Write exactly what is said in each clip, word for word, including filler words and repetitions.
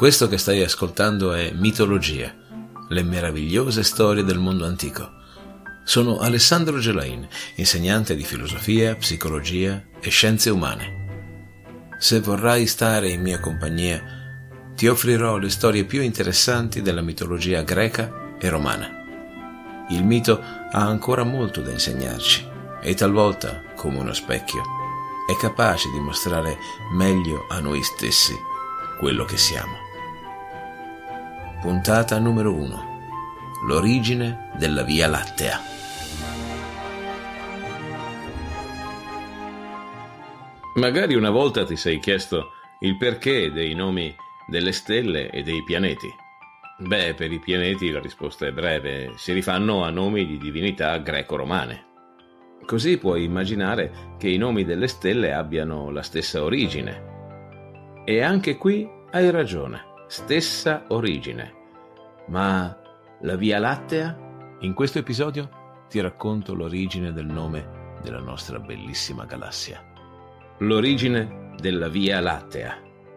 Questo che stai ascoltando è Mitologia, le meravigliose storie del mondo antico. Sono Alessandro Gelain, insegnante di filosofia, psicologia e scienze umane. Se vorrai stare in mia compagnia, ti offrirò le storie più interessanti della mitologia greca e romana. Il mito ha ancora molto da insegnarci e talvolta, come uno specchio, è capace di mostrare meglio a noi stessi quello che siamo. Puntata numero uno. L'origine della Via Lattea. Magari una volta ti sei chiesto il perché dei nomi delle stelle e dei pianeti. Beh, per i pianeti la risposta è breve, si rifanno a nomi di divinità greco-romane. Così puoi immaginare che i nomi delle stelle abbiano la stessa origine. E anche qui hai ragione, stessa origine. Ma la Via Lattea? In questo episodio ti racconto l'origine del nome della nostra bellissima galassia. L'origine della Via Lattea.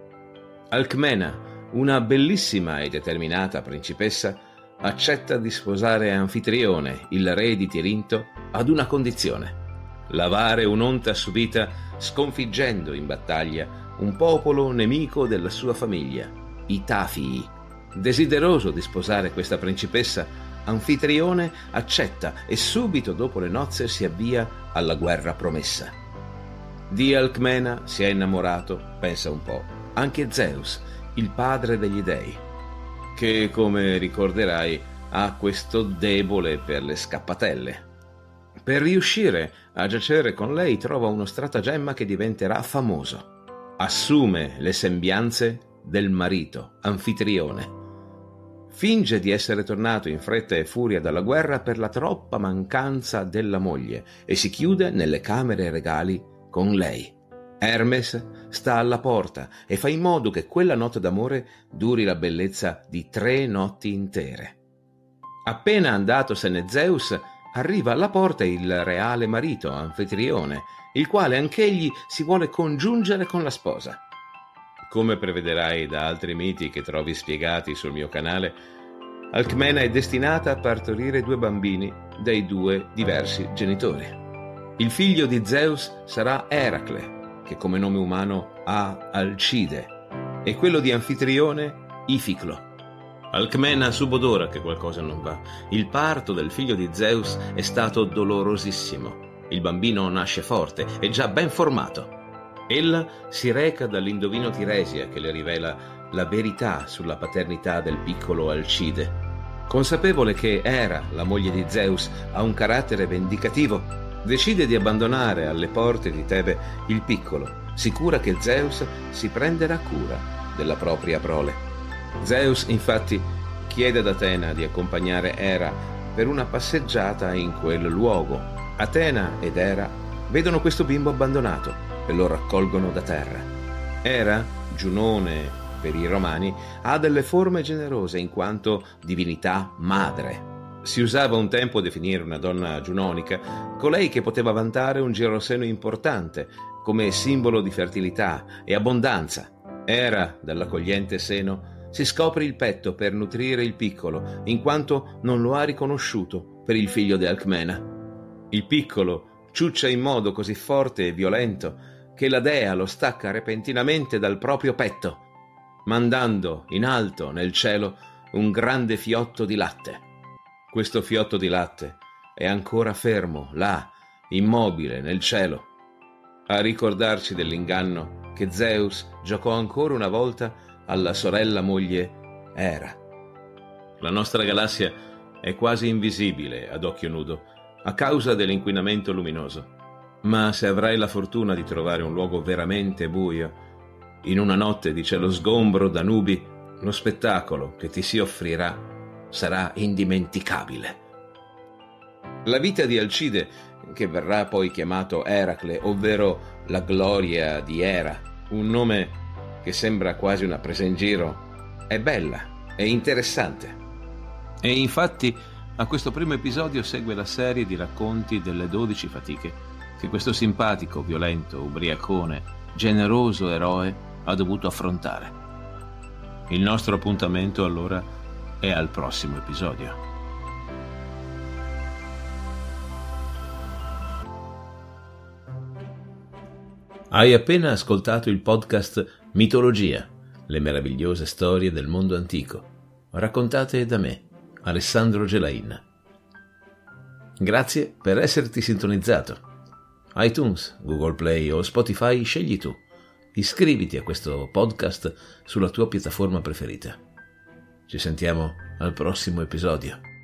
Alcmena, una bellissima e determinata principessa, accetta di sposare Anfitrione, il re di Tirinto, ad una condizione: lavare un'onta subita sconfiggendo in battaglia un popolo nemico della sua famiglia, i Tafii. Desideroso di sposare questa principessa, Anfitrione accetta e subito dopo le nozze si avvia alla guerra promessa. Di Alcmena si è innamorato, pensa un po', anche Zeus, il padre degli dei, che, come ricorderai, ha questo debole per le scappatelle. Per riuscire a giacere con lei trova uno stratagemma che diventerà famoso. Assume le sembianze del marito, Anfitrione. Finge di essere tornato in fretta e furia dalla guerra per la troppa mancanza della moglie e si chiude nelle camere regali con lei. Hermes sta alla porta e fa in modo che quella notte d'amore duri la bellezza di tre notti intere. Appena andatosene Zeus, arriva alla porta il reale marito, Anfitrione, il quale anch'egli si vuole congiungere con la sposa. Come prevederai da altri miti che trovi spiegati sul mio canale, Alcmena è destinata a partorire due bambini dai due diversi genitori. Il figlio di Zeus sarà Eracle, che come nome umano ha Alcide, e quello di Anfitrione Ificlo. Alcmena subodora che qualcosa non va. Il parto del figlio di Zeus è stato dolorosissimo. Il bambino nasce forte e già ben formato. Ella si reca dall'indovino Tiresia che le rivela la verità sulla paternità del piccolo Alcide. Consapevole che Era, la moglie di Zeus, ha un carattere vendicativo, decide di abbandonare alle porte di Tebe il piccolo, sicura che Zeus si prenderà cura della propria prole. Zeus, infatti, chiede ad Atena di accompagnare Era per una passeggiata in quel luogo. Atena ed Era vedono questo bimbo abbandonato e lo raccolgono da terra. Era, Giunone per i romani, ha delle forme generose in quanto divinità madre. Si usava un tempo definire una donna giunonica colei che poteva vantare un giroseno importante come simbolo di fertilità e abbondanza. Era, dall'accogliente seno, si scopre il petto per nutrire il piccolo, in quanto non lo ha riconosciuto per il figlio di Alcmena. Il piccolo ciuccia in modo così forte e violento che la dea lo stacca repentinamente dal proprio petto, mandando in alto nel cielo un grande fiotto di latte. Questo fiotto di latte è ancora fermo, là, immobile, nel cielo, a ricordarci dell'inganno che Zeus giocò ancora una volta alla sorella moglie Era. La nostra galassia è quasi invisibile ad occhio nudo a causa dell'inquinamento luminoso, ma se avrai la fortuna di trovare un luogo veramente buio, in una notte di cielo sgombro da nubi, lo spettacolo che ti si offrirà sarà indimenticabile. La vita di Alcide, che verrà poi chiamato Eracle, ovvero la gloria di Era, un nome che sembra quasi una presa in giro, è bella, è interessante. E infatti a questo primo episodio segue la serie di racconti delle dodici fatiche che questo simpatico, violento, ubriacone, generoso eroe ha dovuto affrontare. Il nostro appuntamento allora è al prossimo episodio. Hai appena ascoltato il podcast Mitologia, le meravigliose storie del mondo antico, raccontate da me, Alessandro Gelain. Grazie per esserti sintonizzato. iTunes, Google Play o Spotify scegli tu. Iscriviti a questo podcast sulla tua piattaforma preferita. Ci sentiamo al prossimo episodio.